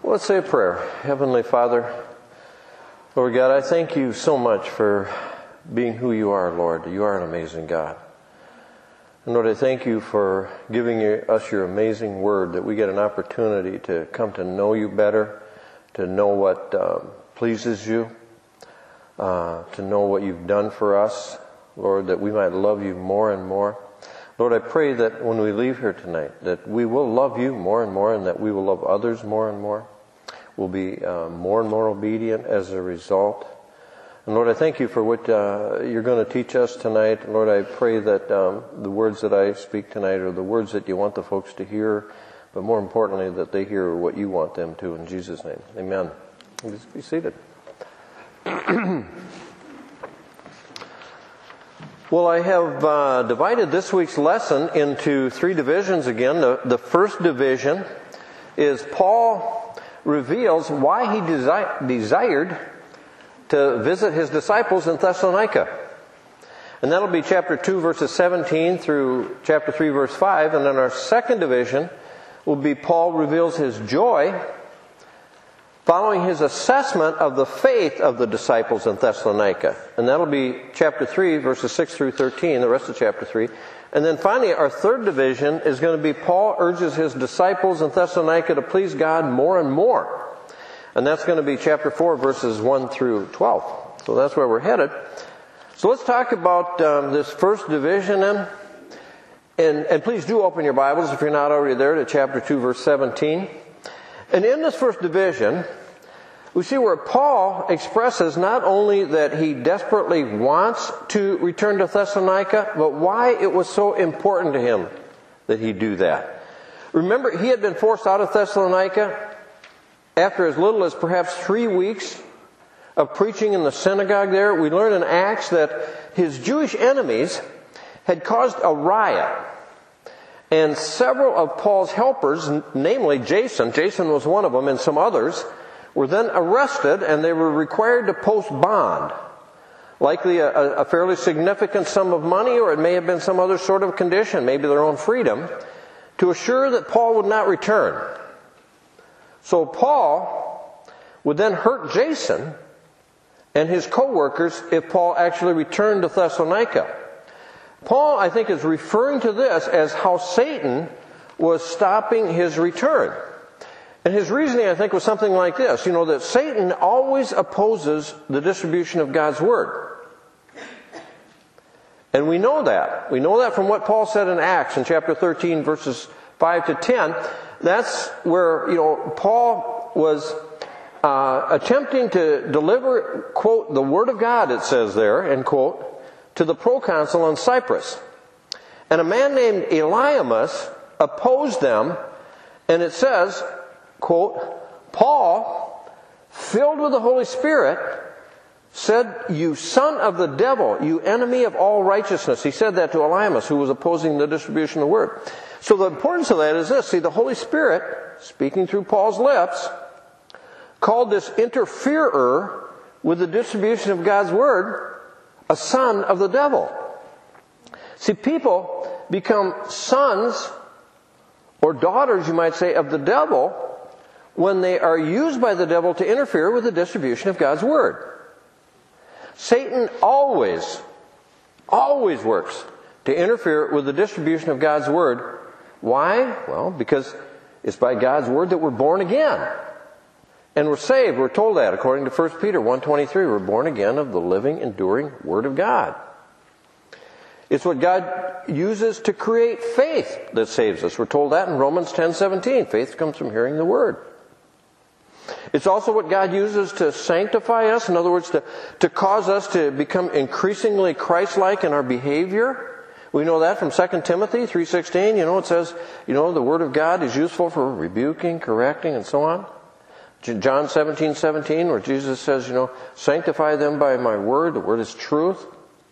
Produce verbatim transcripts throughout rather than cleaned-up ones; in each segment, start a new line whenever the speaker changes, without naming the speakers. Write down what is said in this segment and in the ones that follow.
Let's say a prayer. Heavenly Father, Lord God, I thank you so much for being who you are, Lord. You are an amazing God. And Lord, I thank you for giving us your amazing word, that we get an opportunity to come to know you better, to know what uh, pleases you, uh, to know what you've done for us, Lord, that we might love you more and more. Lord, I pray that when we leave here tonight, that we will love you more and more, and that we will love others more and more. We'll be uh, more and more obedient as a result. And Lord, I thank you for what uh, you're going to teach us tonight. Lord, I pray that um, the words that I speak tonight are the words that you want the folks to hear, but more importantly, that they hear what you want them to. In Jesus' name, amen. Please be seated. Well, I have uh, divided this week's lesson into three divisions again. The, the first division is Paul reveals why he desi- desired to visit his disciples in Thessalonica. And that'll be chapter two, verses seventeen through chapter three, verse five. And then our second division will be Paul reveals his joy following his assessment of the faith of the disciples in Thessalonica. And that'll be chapter three, verses six through thirteen, the rest of chapter three. And then finally, our third division is going to be Paul urges his disciples in Thessalonica to please God more and more. And that's going to be chapter four, verses one through twelve. So that's where we're headed. So let's talk about um, this first division then. And, and please do open your Bibles, if you're not already there, to chapter two, verse seventeen. And in this first division, we see where Paul expresses not only that he desperately wants to return to Thessalonica, but why it was so important to him that he do that. Remember, he had been forced out of Thessalonica after as little as perhaps three weeks of preaching in the synagogue there. We learn in Acts that his Jewish enemies had caused a riot. And several of Paul's helpers, namely Jason, Jason was one of them, and some others, were then arrested, and they were required to post bond. Likely a, a fairly significant sum of money, or it may have been some other sort of condition, maybe their own freedom, to assure that Paul would not return. So Paul would then hurt Jason and his co-workers if Paul actually returned to Thessalonica. Paul, I think, is referring to this as how Satan was stopping his return. And his reasoning, I think, was something like this. You know, that Satan always opposes the distribution of God's Word. And we know that. We know that from what Paul said in Acts in chapter thirteen, verses five to ten. That's where, you know, Paul was uh, attempting to deliver, quote, the Word of God, it says there, end quote, to the proconsul in Cyprus. And a man named Elymas opposed them, and it says, quote, Paul, filled with the Holy Spirit, said, "You son of the devil, you enemy of all righteousness." He said that to Elymas, who was opposing the distribution of the Word. So the importance of that is this. See, the Holy Spirit, speaking through Paul's lips, called this interferer with the distribution of God's Word a son of the devil. See, people become sons or daughters, you might say, of the devil when they are used by the devil to interfere with the distribution of God's Word. Satan always, always works to interfere with the distribution of God's Word. Why? Well, because it's by God's Word that we're born again. And we're saved. We're told that according to First Peter one twenty-three. We're born again of the living, enduring Word of God. It's what God uses to create faith that saves us. We're told that in Romans ten seventeen. Faith comes from hearing the Word. It's also what God uses to sanctify us. In other words, to, to cause us to become increasingly Christ-like in our behavior. We know that from Second Timothy three sixteen. You know, it says, you know, the Word of God is useful for rebuking, correcting, and so on. John seventeen seventeen, where Jesus says, you know, sanctify them by my word. The word is truth.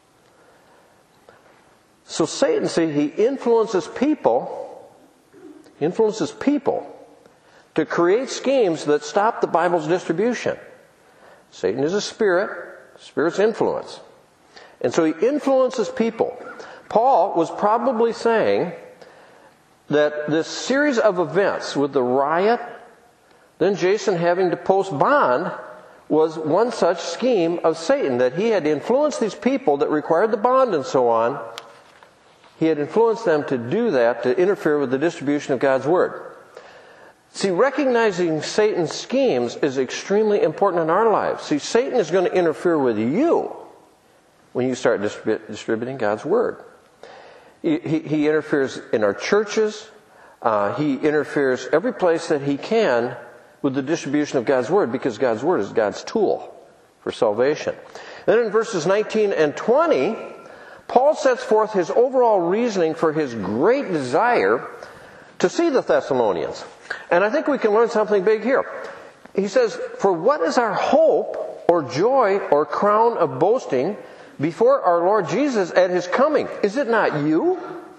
So Satan, see, he influences people, influences people to create schemes that stop the Bible's distribution. Satan is a spirit, spirit's influence. And so he influences people. Paul was probably saying that this series of events with the riot, then Jason having to post bond was one such scheme of Satan, that he had influenced these people that required the bond and so on. He had influenced them to do that, to interfere with the distribution of God's Word. See, recognizing Satan's schemes is extremely important in our lives. See, Satan is going to interfere with you when you start distrib- distributing God's Word. He, he, he interferes in our churches. Uh, he interferes every place that he can with the distribution of God's Word, because God's Word is God's tool for salvation. Then in verses nineteen and twenty, Paul sets forth his overall reasoning for his great desire to see the Thessalonians. And I think we can learn something big here. He says, "For what is our hope or joy or crown of boasting before our Lord Jesus at His coming? Is it not you?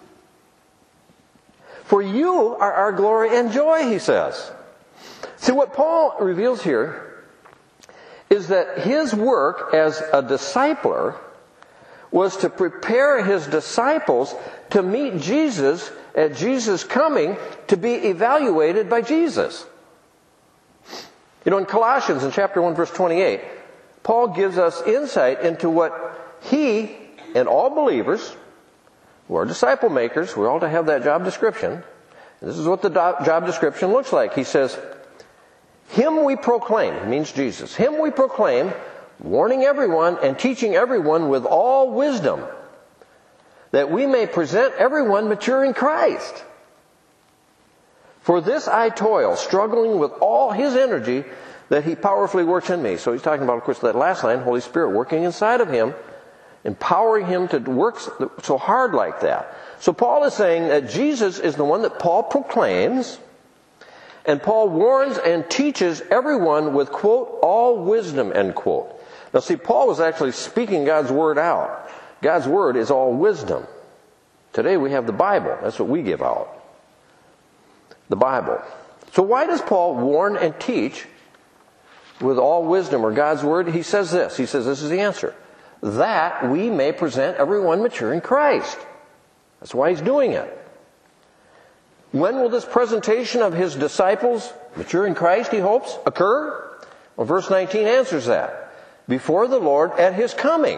For you are our glory and joy," he says. See, what Paul reveals here is that his work as a discipler was to prepare his disciples to meet Jesus at Jesus' coming, to be evaluated by Jesus. You know, in Colossians, in chapter one, verse twenty-eight, Paul gives us insight into what he and all believers who are disciple makers, we're all to have that job description. This is what the do- job description looks like. He says, "Him we proclaim," means Jesus. "Him we proclaim, warning everyone and teaching everyone with all wisdom, that we may present everyone mature in Christ. For this I toil, struggling with all His energy that He powerfully works in me." So he's talking about, of course, that last line, Holy Spirit working inside of him, empowering him to work so hard like that. So Paul is saying that Jesus is the one that Paul proclaims, and Paul warns and teaches everyone with, quote, all wisdom, end quote. Now see, Paul was actually speaking God's Word out. God's Word is all wisdom. Today we have the Bible. That's what we give out. The Bible. So why does Paul warn and teach with all wisdom, or God's Word? He says this. He says this is the answer. That we may present everyone mature in Christ. That's why he's doing it. When will this presentation of his disciples, mature in Christ, he hopes, occur? Well, verse nineteen answers that. Before the Lord at His coming.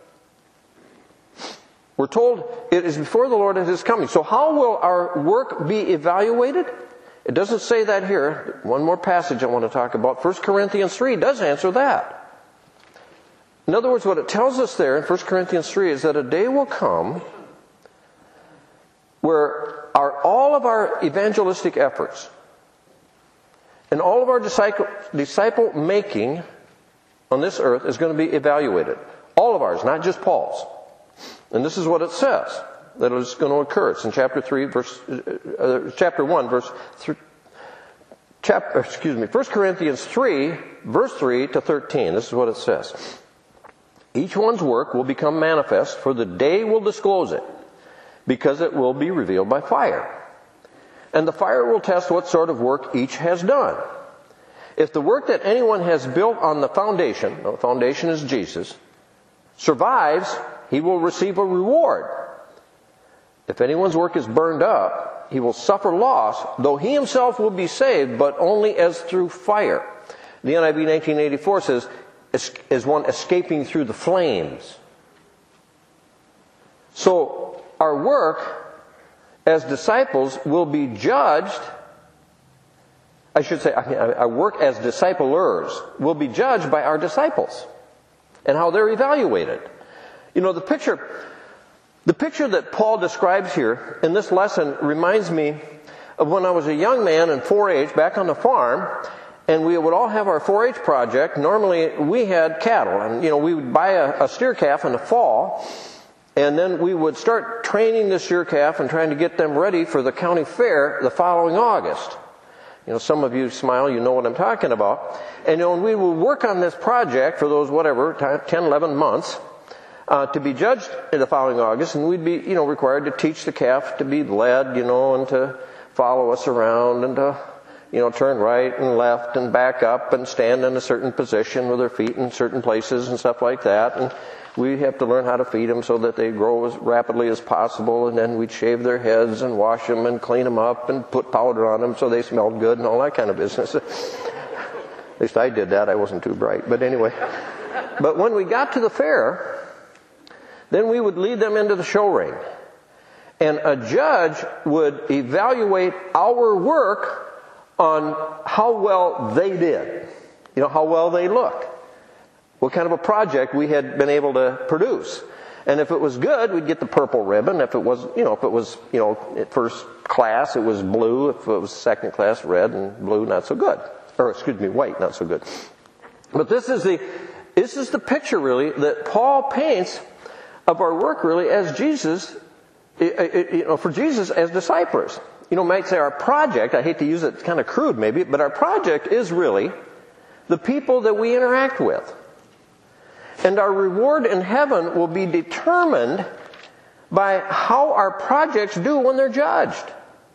We're told it is before the Lord at His coming. So how will our work be evaluated? It doesn't say that here. One more passage I want to talk about. First Corinthians three does answer that. In other words, what it tells us there in First Corinthians three is that a day will come where our, all of our evangelistic efforts and all of our disciple, disciple making on this earth is going to be evaluated. All of ours, not just Paul's. And this is what it says that is going to occur. It's in chapter three, verse uh, chapter one, verse three. Chapter, excuse me, First Corinthians three, verse three to thirteen. This is what it says. Each one's work will become manifest, for the day will disclose it, because it will be revealed by fire. And the fire will test what sort of work each has done. If the work that anyone has built on the foundation, the foundation is Jesus, survives, he will receive a reward. If anyone's work is burned up, he will suffer loss, though he himself will be saved, but only as through fire. The N I V nineteen eighty-four says, as one escaping through the flames. So our work as disciples will be judged, I should say, our work as disciplers will be judged by our disciples and how they're evaluated. You know, the picture, the picture that Paul describes here in this lesson reminds me of when I was a young man in four H back on the farm, and we would all have our four H project. Normally we had cattle, and you know, we would buy a, a steer calf in the fall, and then we would start training the steer calf and trying to get them ready for the county fair the following August. You know, some of you smile, you know what I'm talking about. And you know, we would work on this project for those, whatever, ten, eleven months, uh, to be judged in the following August, and we'd be, you know, required to teach the calf to be led, you know, and to follow us around, and to, you know, turn right and left and back up and stand in a certain position with their feet in certain places and stuff like that. And we have to learn how to feed them so that they grow as rapidly as possible. And then we'd shave their heads and wash them and clean them up and put powder on them so they smelled good and all that kind of business. At least I did that. I wasn't too bright. But anyway. But when we got to the fair, then we would lead them into the show ring. And a judge would evaluate our work on how well they did. You know, how well they looked. What kind of a project we had been able to produce. And if it was good, we'd get the purple ribbon. If it was, you know, if it was, you know, at first class, it was blue. If it was second class, red, and blue, not so good. Or, excuse me, white, not so good. But this is the, this is the picture, really, that Paul paints of our work, really, as Jesus, you know, for Jesus as disciples. You know, might say our project, I hate to use it, it's kind of crude maybe, but our project is really the people that we interact with. And our reward in heaven will be determined by how our projects do when they're judged.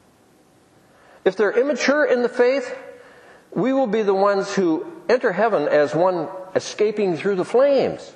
If they're immature in the faith, we will be the ones who enter heaven as one escaping through the flames.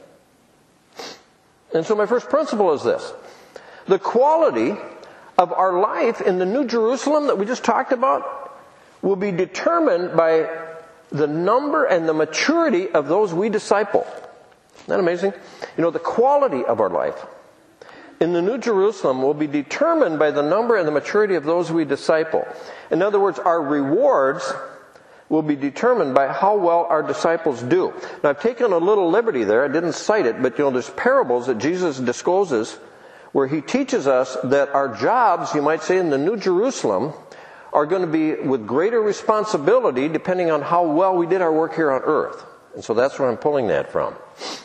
And so my first principle is this. The quality of our life in the New Jerusalem that we just talked about will be determined by the number and the maturity of those we disciple. Isn't that amazing? You know, the quality of our life in the New Jerusalem will be determined by the number and the maturity of those we disciple. In other words, our rewards will be determined by how well our disciples do. Now, I've taken a little liberty there. I didn't cite it, but you know, there's parables that Jesus discloses where he teaches us that our jobs, you might say, in the New Jerusalem are going to be with greater responsibility depending on how well we did our work here on earth. And so that's where I'm pulling that from.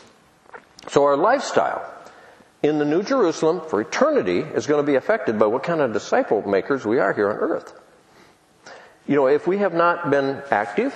So our lifestyle in the New Jerusalem for eternity is going to be affected by what kind of disciple makers we are here on earth. You know, if we have not been active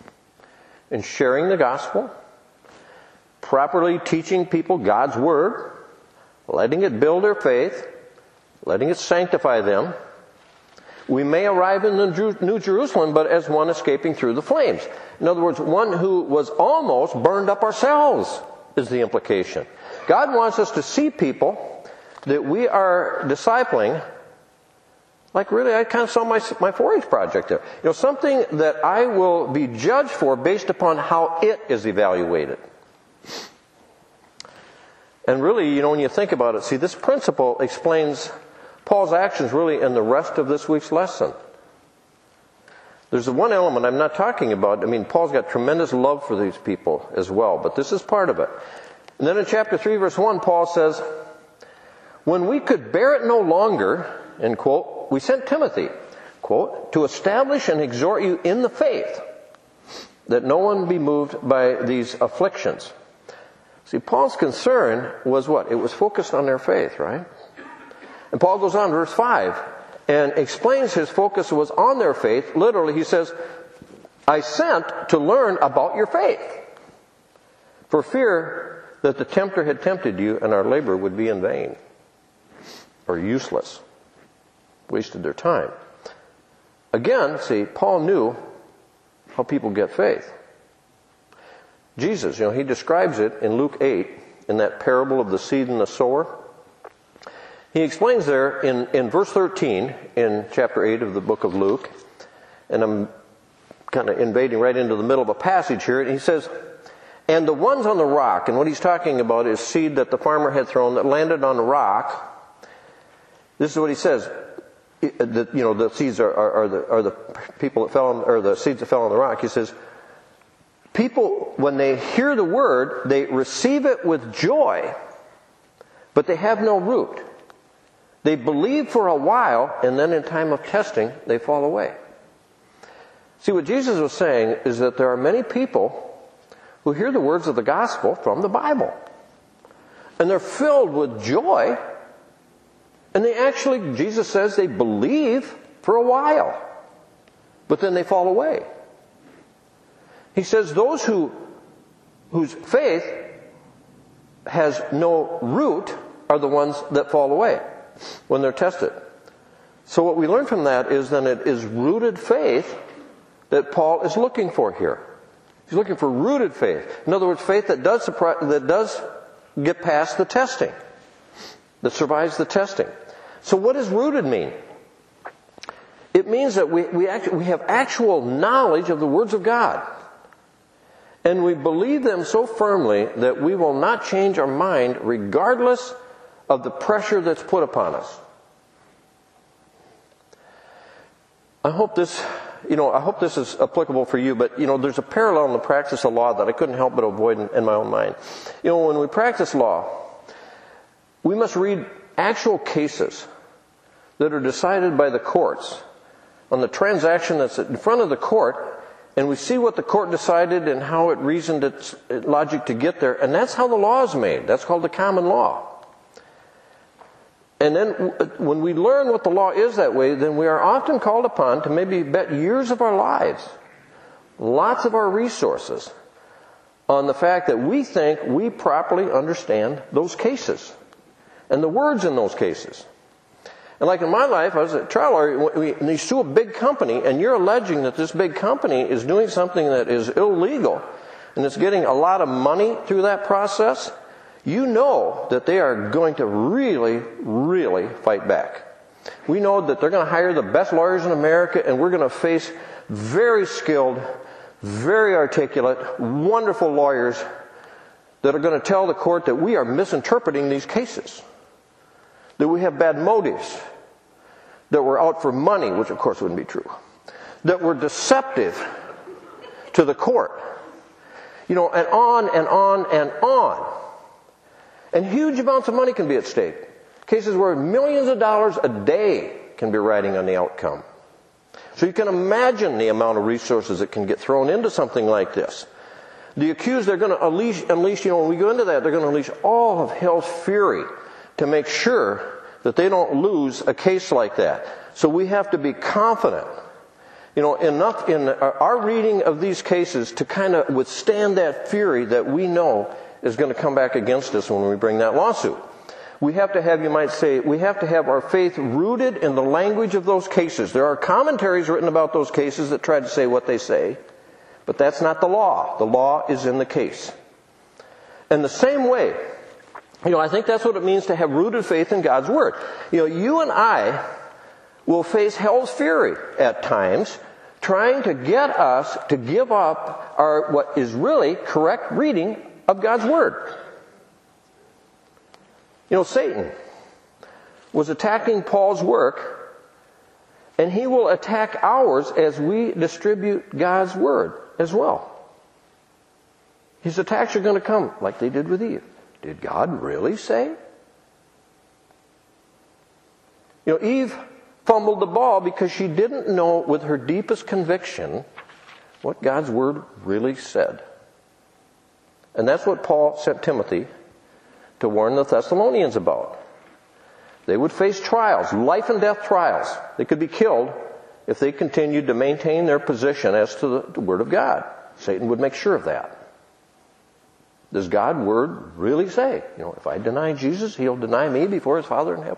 in sharing the gospel, properly teaching people God's word, letting it build their faith, letting it sanctify them, we may arrive in the New Jerusalem, but as one escaping through the flames. In other words, one who was almost burned up ourselves is the implication. God wants us to see people that we are discipling, like really I kind of saw my, my four H project there. You know, something that I will be judged for based upon how it is evaluated. And really, you know, when you think about it, see, this principle explains Paul's actions really in the rest of this week's lesson. There's the one element I'm not talking about. I mean, Paul's got tremendous love for these people as well, but this is part of it. And then in chapter three, verse one, Paul says, when we could bear it no longer, end quote, we sent Timothy, quote, to establish and exhort you in the faith, that no one be moved by these afflictions. See, Paul's concern was what? It was focused on their faith, right? And Paul goes on, verse five, and explains his focus was on their faith. Literally, he says, I sent to learn about your faith, for fear that the tempter had tempted you and our labor would be in vain or useless. Wasted their time. Again, see, Paul knew how people get faith. Jesus, you know, he describes it in Luke eight, in that parable of the seed and the sower. He explains there in, in verse thirteen, in chapter eight of the book of Luke, and I'm kind of invading right into the middle of a passage here, and he says, and the ones on the rock, and what he's talking about is seed that the farmer had thrown that landed on the rock. This is what he says, that, you know, the seeds are, are, are, the, are the people that fell on, or the seeds that fell on the rock. He says, people, when they hear the word, they receive it with joy, but they have no root. They believe for a while, and then in time of testing, they fall away. See, what Jesus was saying is that there are many people who hear the words of the gospel from the Bible. And they're filled with joy, and they actually, Jesus says, they believe for a while, but then they fall away. He says those who whose faith has no root are the ones that fall away when they're tested. So what we learn from that is then it is rooted faith that Paul is looking for here. He's looking for rooted faith. In other words, faith that does that does get past the testing, that survives the testing. So what does rooted mean? It means that we we, act, we have actual knowledge of the words of God. And we believe them so firmly that we will not change our mind regardless of the pressure that's put upon us. I hope this, you know, I hope this is applicable for you, but, you know, there's a parallel in the practice of law that I couldn't help but avoid in, in my own mind. You know, when we practice law, we must read actual cases that are decided by the courts on the transaction that's in front of the court, and we see what the court decided and how it reasoned its logic to get there, and that's how the law is made. That's called the common law. And then when we learn what the law is that way, then we are often called upon to maybe bet years of our lives, lots of our resources, on the fact that we think we properly understand those cases and the words in those cases. And like in my life, I was a trial lawyer, and you sue a big company, and you're alleging that this big company is doing something that is illegal, and it's getting a lot of money through that process. You know that they are going to really, really fight back. We know that they're going to hire the best lawyers in America, and we're going to face very skilled, very articulate, wonderful lawyers that are going to tell the court that we are misinterpreting these cases, that we have bad motives, that we're out for money, which of course wouldn't be true, that we're deceptive to the court, you know, and on and on and on. And huge amounts of money can be at stake. Cases where millions of dollars a day can be riding on the outcome. So you can imagine the amount of resources that can get thrown into something like this. The accused, they're going to unleash, unleash, you know, when we go into that, they're going to unleash all of hell's fury to make sure that they don't lose a case like that. So we have to be confident, you know, enough in our reading of these cases to kind of withstand that fury that we know is going to come back against us when we bring that lawsuit. We have to have, you might say, we have to have our faith rooted in the language of those cases. There are commentaries written about those cases that try to say what they say, but that's not the law. The law is in the case. And the same way, you know, I think that's what it means to have rooted faith in God's Word. You know, you and I will face hell's fury at times trying to get us to give up our what is really correct reading of God's Word. You know, Satan was attacking Paul's work, and he will attack ours as we distribute God's Word as well. His attacks are going to come like they did with Eve. Did God really say? You know, Eve fumbled the ball because she didn't know with her deepest conviction what God's Word really said. And that's what Paul sent Timothy to warn the Thessalonians about. They would face trials, life and death trials. They could be killed if they continued to maintain their position as to the Word of God. Satan would make sure of that. Does God's Word really say, you know, if I deny Jesus, He'll deny me before His Father in heaven?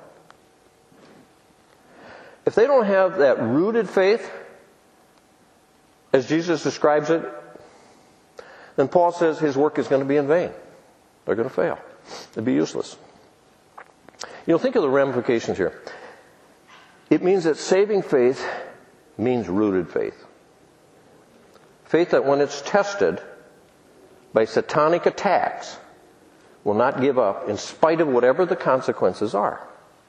If they don't have that rooted faith, as Jesus describes it, then Paul says his work is going to be in vain. They're going to fail. It'll be useless. You know, think of the ramifications here. It means that saving faith means rooted faith. Faith that when it's tested by satanic attacks will not give up in spite of whatever the consequences are.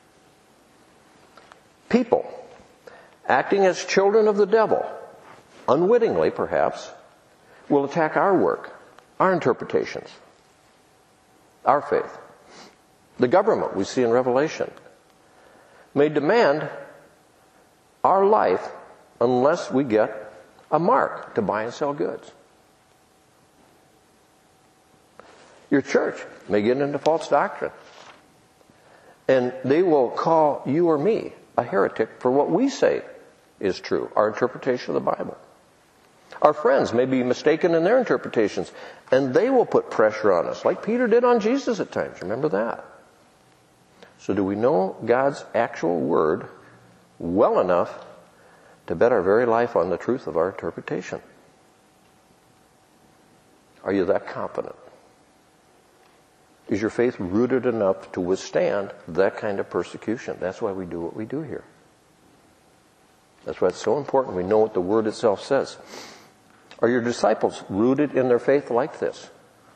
People acting as children of the devil, unwittingly perhaps, will attack our work, our interpretations, our faith. The government, we see in Revelation, may demand our life unless we get a mark to buy and sell goods. Your church may get into false doctrine, and they will call you or me a heretic for what we say is true, our interpretation of the Bible. Our friends may be mistaken in their interpretations, and they will put pressure on us, like Peter did on Jesus at times. Remember that. So do we know God's actual Word well enough to bet our very life on the truth of our interpretation? Are you that confident? Is your faith rooted enough to withstand that kind of persecution? That's why we do what we do here. That's why it's so important we know what the Word itself says. Are your disciples rooted in their faith like this?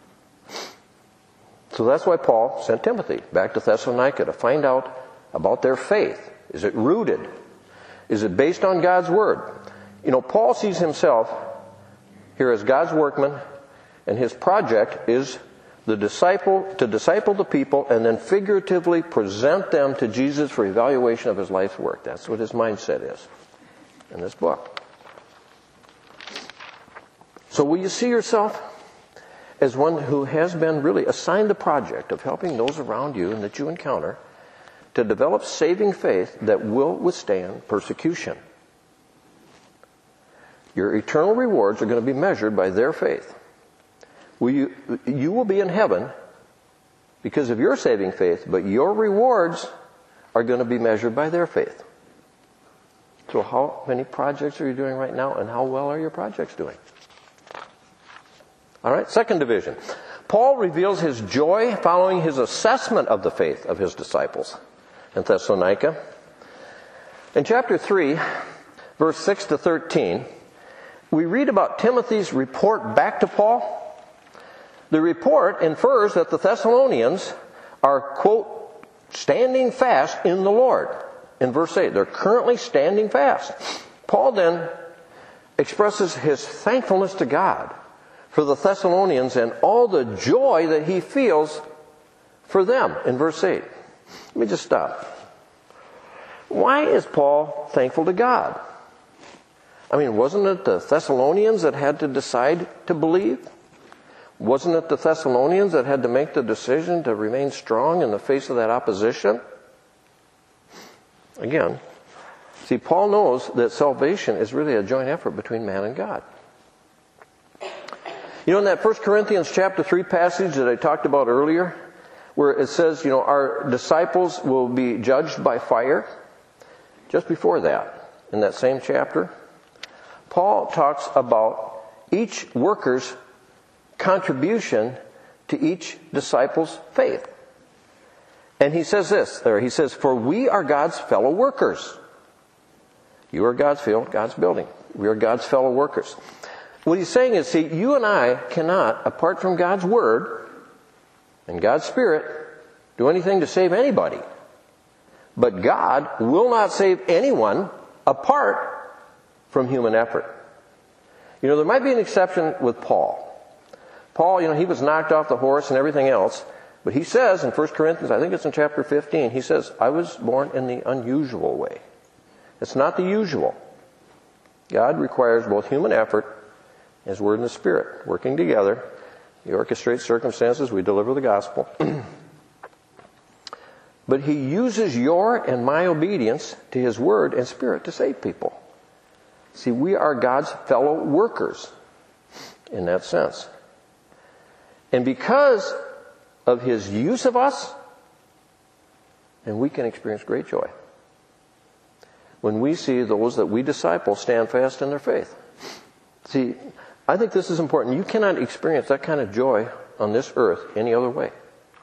So that's why Paul sent Timothy back to Thessalonica to find out about their faith. Is it rooted? Is it based on God's Word? You know, Paul sees himself here as God's workman, and his project is the disciple to disciple the people and then figuratively present them to Jesus for evaluation of his life's work. That's what his mindset is in this book. So will you see yourself as one who has been really assigned the project of helping those around you and that you encounter to develop saving faith that will withstand persecution? Your eternal rewards are going to be measured by their faith. Will you, you will be in heaven because of your saving faith, but your rewards are going to be measured by their faith. So how many projects are you doing right now, and how well are your projects doing? All right, second division. Paul reveals his joy following his assessment of the faith of his disciples in Thessalonica. In chapter three, verse six to thirteen, we read about Timothy's report back to Paul. The report infers that the Thessalonians are, quote, standing fast in the Lord. In verse eight, they're currently standing fast. Paul then expresses his thankfulness to God for the Thessalonians and all the joy that he feels for them in verse eight. Let me just stop. Why is Paul thankful to God? I mean, wasn't it the Thessalonians that had to decide to believe? Wasn't it the Thessalonians that had to make the decision to remain strong in the face of that opposition? Again, see, Paul knows that salvation is really a joint effort between man and God. You know, in that First Corinthians chapter three passage that I talked about earlier, where it says, you know, our disciples will be judged by fire, just before that, in that same chapter, Paul talks about each worker's contribution to each disciple's faith. And he says this there, he says, for we are God's fellow workers. You are God's field, God's building. We are God's fellow workers. What he's saying is, see, you and I cannot, apart from God's Word and God's Spirit, do anything to save anybody. But God will not save anyone apart from human effort. You know, there might be an exception with Paul. Paul, you know, he was knocked off the horse and everything else. But he says in First Corinthians, I think it's in chapter fifteen, he says, I was born in the unusual way. It's not the usual. God requires both human effort, His Word and the Spirit, working together. He orchestrates circumstances, we deliver the gospel. But He uses your and my obedience to His Word and Spirit to save people. See, we are God's fellow workers in that sense. And because of His use of us, and we can experience great joy when we see those that we disciple stand fast in their faith. See, I think this is important. You cannot experience that kind of joy on this earth any other way.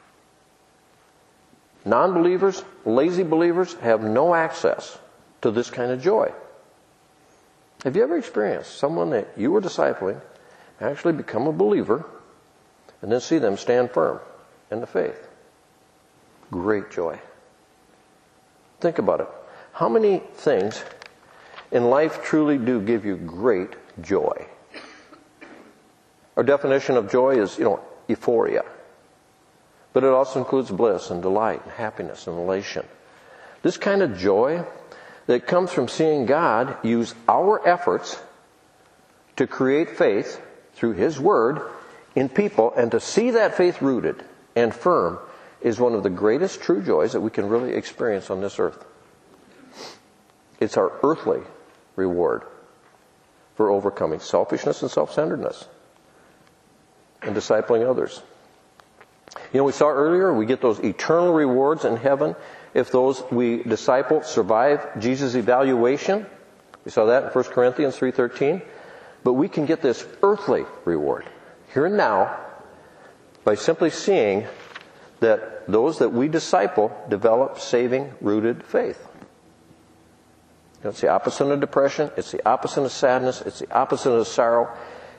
Non-believers, lazy believers have no access to this kind of joy. Have you ever experienced someone that you were discipling actually become a believer and then see them stand firm in the faith? Great joy. Think about it. How many things in life truly do give you great joy? Our definition of joy is, you know, euphoria. But it also includes bliss and delight and happiness and elation. This kind of joy that comes from seeing God use our efforts to create faith through His Word in people, and to see that faith rooted and firm is one of the greatest true joys that we can really experience on this earth. It's our earthly reward for overcoming selfishness and self-centeredness and discipling others. You know, we saw earlier, we get those eternal rewards in heaven if those we disciple survive Jesus' evaluation. We saw that in First Corinthians three thirteen. But we can get this earthly reward here and now by simply seeing that those that we disciple develop saving, rooted faith. You know, it's the opposite of depression. It's the opposite of sadness. It's the opposite of sorrow.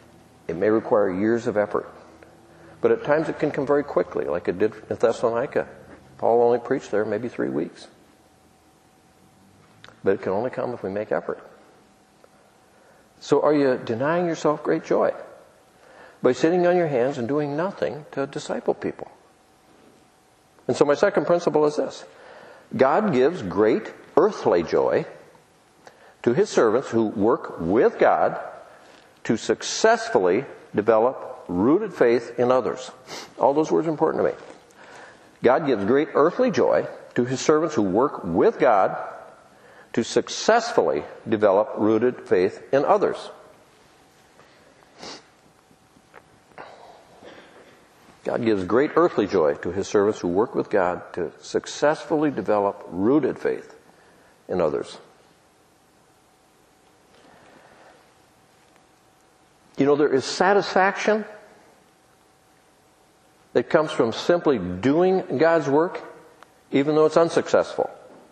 It may require years of effort. But at times it can come very quickly, like it did in Thessalonica. Paul only preached there maybe three weeks. But it can only come if we make effort. So are you denying yourself great joy by sitting on your hands and doing nothing to disciple people? And so my second principle is this. God gives great earthly joy to His servants who work with God to successfully develop rooted faith in others. All those words are important to me. God gives great earthly joy to His servants who work with God to successfully develop rooted faith in others. God gives great earthly joy to His servants who work with God to successfully develop rooted faith in others. You know, there is satisfaction that comes from simply doing God's work, even though it's unsuccessful.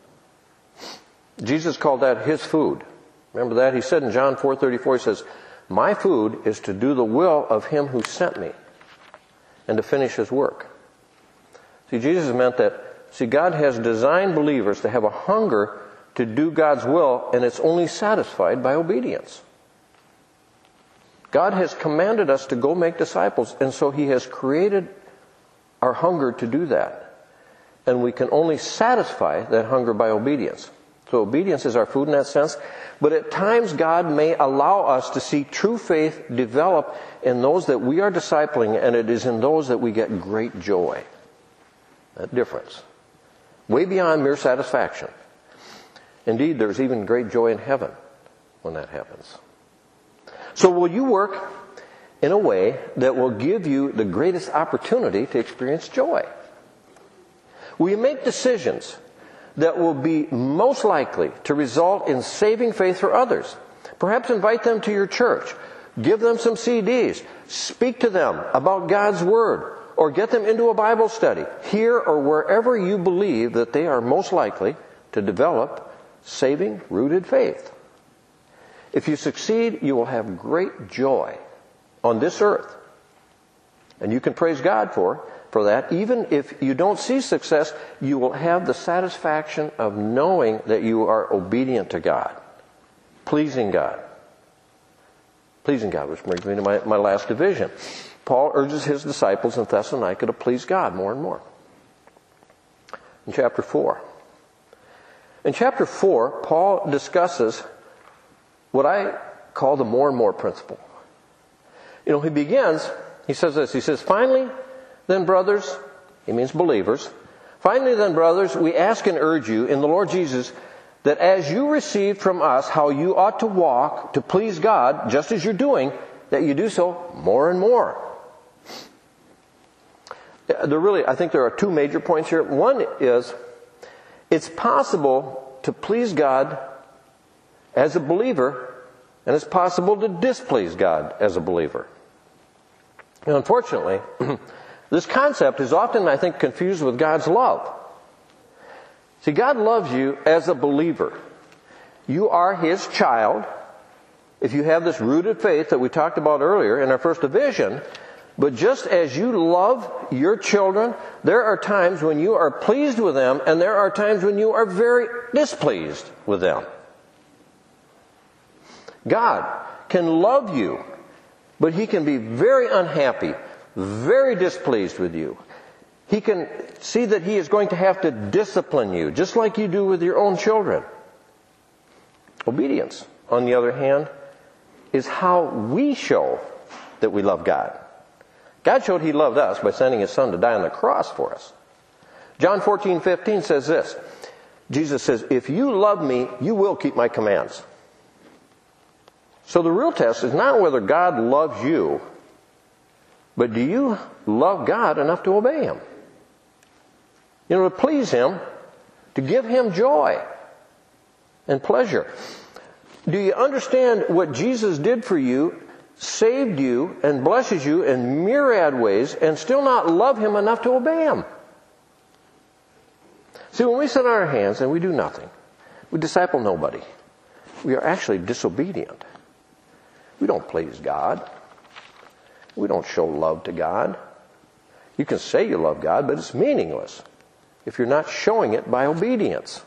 Jesus called that His food. Remember that? He said in John four thirty-four, He says, "My food is to do the will of Him who sent me and to finish His work." See, Jesus meant that, see, God has designed believers to have a hunger to do God's will, and it's only satisfied by obedience. God has commanded us to go make disciples, and so He has created our hunger to do that. And we can only satisfy that hunger by obedience. So obedience is our food in that sense. But at times God may allow us to see true faith develop in those that we are discipling, and it is in those that we get great joy. That difference. Way beyond mere satisfaction. Indeed, there's even great joy in heaven when that happens. So will you work in a way that will give you the greatest opportunity to experience joy? Will you make decisions that will be most likely to result in saving faith for others? Perhaps invite them to your church. Give them some C Ds. Speak to them about God's Word. Or get them into a Bible study. Here or wherever you believe that they are most likely to develop saving, rooted faith. If you succeed, you will have great joy on this earth. And you can praise God for, for that. Even if you don't see success, you will have the satisfaction of knowing that you are obedient to God. Pleasing God. Pleasing God, which brings me to my, my last division. Paul urges his disciples in Thessalonica to please God more and more. In chapter four. In chapter four, Paul discusses what I call the more and more principle. You know, he begins, he says this, he says, "Finally, then brothers," he means believers, "finally then brothers, we ask and urge you in the Lord Jesus that as you received from us how you ought to walk to please God, just as you're doing, that you do so more and more." There really, I think there are two major points here. One is, it's possible to please God as a believer, and it's possible to displease God as a believer. And unfortunately, this concept is often, I think, confused with God's love. See, God loves you as a believer. You are His child. If you have this rooted faith that we talked about earlier in our first division, but just as you love your children, there are times when you are pleased with them, and there are times when you are very displeased with them. God can love you, but He can be very unhappy, very displeased with you. He can see that He is going to have to discipline you, just like you do with your own children. Obedience, on the other hand, is how we show that we love God. God showed He loved us by sending His Son to die on the cross for us. John fourteen fifteen says this. Jesus says, "If you love me, you will keep my commands." So the real test is not whether God loves you, but do you love God enough to obey Him? You know, to please Him, to give Him joy and pleasure. Do you understand what Jesus did for you, saved you, and blesses you in myriad ways, and still not love Him enough to obey Him? See, when we sit on our hands and we do nothing, we disciple nobody, we are actually disobedient. We don't please God. We don't show love to God. You can say you love God, but it's meaningless if you're not showing it by obedience.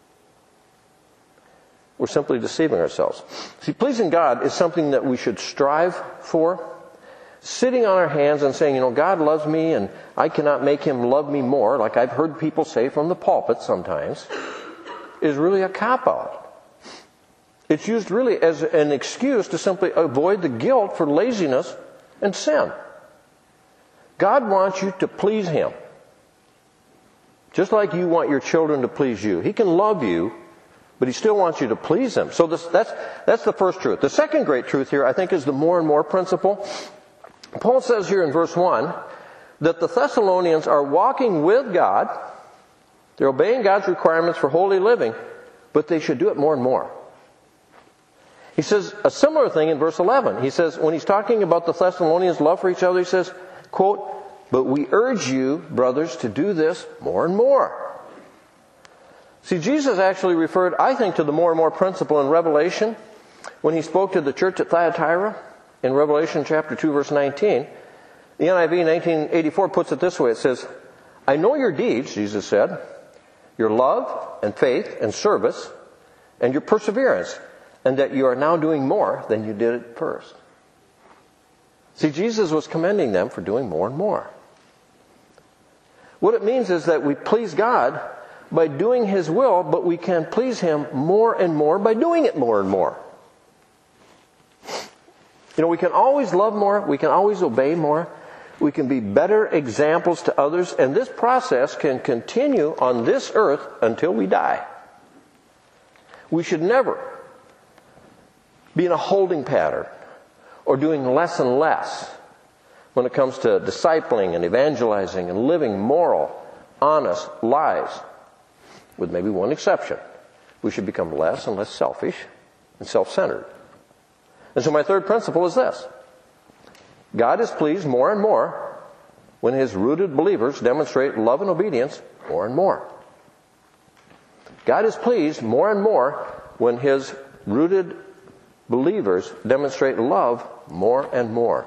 We're simply deceiving ourselves. See, pleasing God is something that we should strive for. Sitting on our hands and saying, you know, God loves me and I cannot make Him love me more, like I've heard people say from the pulpit sometimes, is really a cop-out. It's used really as an excuse to simply avoid the guilt for laziness and sin. God wants you to please Him. Just like you want your children to please you. He can love you, but He still wants you to please Him. So this, that's, that's the first truth. The second great truth here, I think, is the more and more principle. Paul says here in verse one that the Thessalonians are walking with God. They're obeying God's requirements for holy living, but they should do it more and more. He says a similar thing in verse eleven. He says, when he's talking about the Thessalonians' love for each other, he says, quote, but we urge you, brothers, to do this more and more. See, Jesus actually referred, I think, to the more and more principle in Revelation when He spoke to the church at Thyatira in Revelation chapter two, verse nineteen. The N I V nineteen eighty-four puts it this way. It says, I know your deeds, Jesus said, your love and faith and service and your perseverance, and that you are now doing more than you did at first. See, Jesus was commending them for doing more and more. What it means is that we please God by doing His will, but we can please Him more and more by doing it more and more. You know, we can always love more, we can always obey more, we can be better examples to others, and this process can continue on this earth until we die. We should never be in a holding pattern or doing less and less when it comes to discipling and evangelizing and living moral, honest lives. With maybe one exception. We should become less and less selfish and self-centered. And so my third principle is this. God is pleased more and more when His rooted believers demonstrate love and obedience more and more. God is pleased more and more when His rooted believers demonstrate love more and more.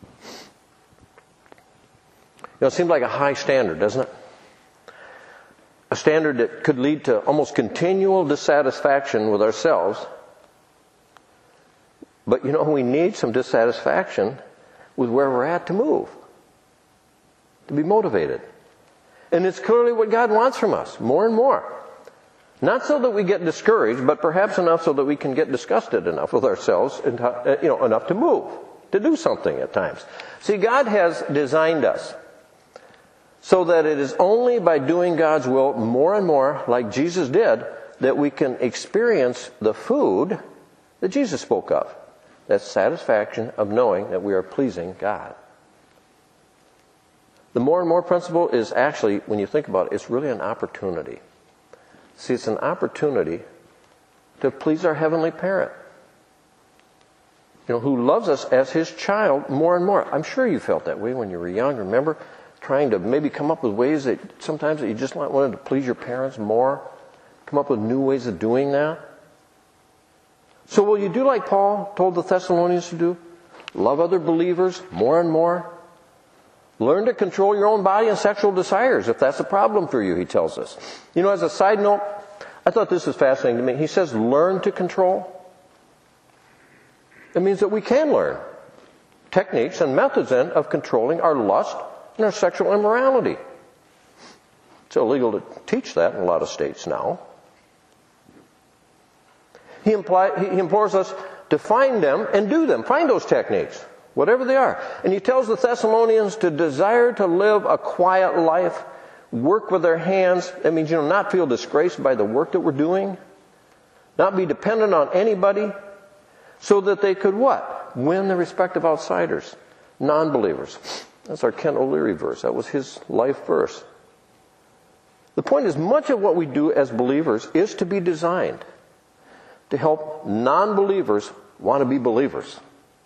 You know, it seems like a high standard, doesn't it? A standard that could lead to almost continual dissatisfaction with ourselves. But you know, we need some dissatisfaction with where we're at to move. To be motivated. And it's clearly what God wants from us, more and more. Not so that we get discouraged, but perhaps enough so that we can get disgusted enough with ourselves, and, you know, enough to move, to do something at times. See, God has designed us so that it is only by doing God's will more and more, like Jesus did, that we can experience the food that Jesus spoke of. That satisfaction of knowing that we are pleasing God. The more and more principle is actually, when you think about it, it's really an opportunity. See, it's an opportunity to please our heavenly parent. You know, who loves us as His child more and more. I'm sure you felt that way when you were young. Remember trying to maybe come up with ways that sometimes that you just wanted to please your parents more? Come up with new ways of doing that? So will you do like Paul told the Thessalonians to do? Love other believers more and more? Learn to control your own body and sexual desires, if that's a problem for you, he tells us. You know, as a side note, I thought this was fascinating to me. He says, learn to control. It means that we can learn techniques and methods then of controlling our lust and our sexual immorality. It's illegal to teach that in a lot of states now. He, imply, he implores us to find them and do them. Find those techniques, whatever they are. And he tells the Thessalonians to desire to live a quiet life, work with their hands. That means, you know, not feel disgraced by the work that we're doing, not be dependent on anybody, so that they could what? Win the respect of outsiders, non-believers. That's our Kent O'Leary verse. That was his life verse. The point is, much of what we do as believers is to be designed to help non-believers want to be believers.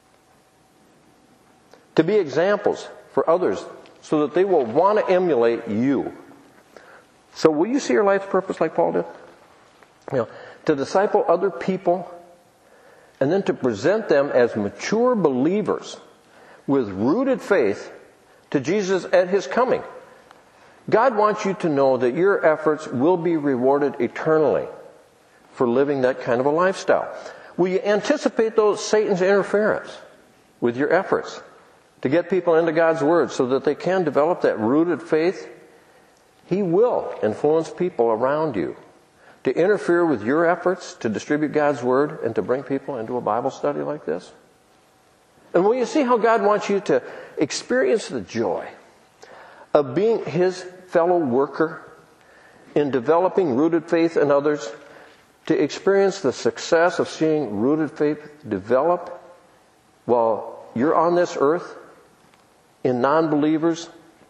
To be examples for others so that they will want to emulate you. So will you see your life's purpose like Paul did? You know, to disciple other people and then to present them as mature believers with rooted faith to Jesus at His coming. God wants you to know that your efforts will be rewarded eternally for living that kind of a lifestyle. Will you anticipate those Satan's interference with your efforts to get people into God's Word so that they can develop that rooted faith? He will influence people around you to interfere with your efforts to distribute God's Word and to bring people into a Bible study like this. And will you see how God wants you to experience the joy of being His fellow worker in developing rooted faith in others, to experience the success of seeing rooted faith develop while you're on this earth in non-believers?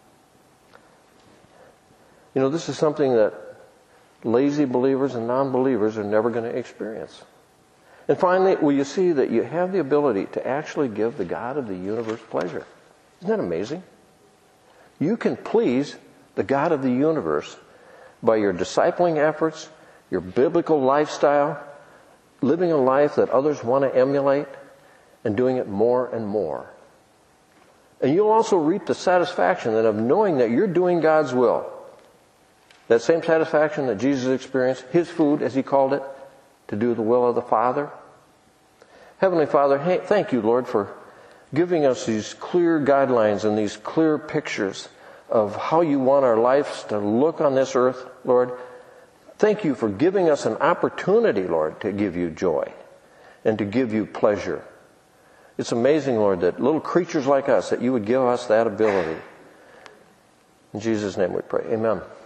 You know, this is something that lazy believers and non-believers are never going to experience. And finally, will you see that you have the ability to actually give the God of the universe pleasure? Isn't that amazing? You can please the God of the universe by your discipling efforts, your biblical lifestyle, living a life that others want to emulate, and doing it more and more. And you'll also reap the satisfaction then of knowing that you're doing God's will. That same satisfaction that Jesus experienced, His food, as He called it, to do the will of the Father. Heavenly Father, hey, thank you, Lord, for giving us these clear guidelines and these clear pictures of how you want our lives to look on this earth, Lord. Thank you for giving us an opportunity, Lord, to give you joy and to give you pleasure. It's amazing, Lord, that little creatures like us, that you would give us that ability. In Jesus' name we pray. Amen.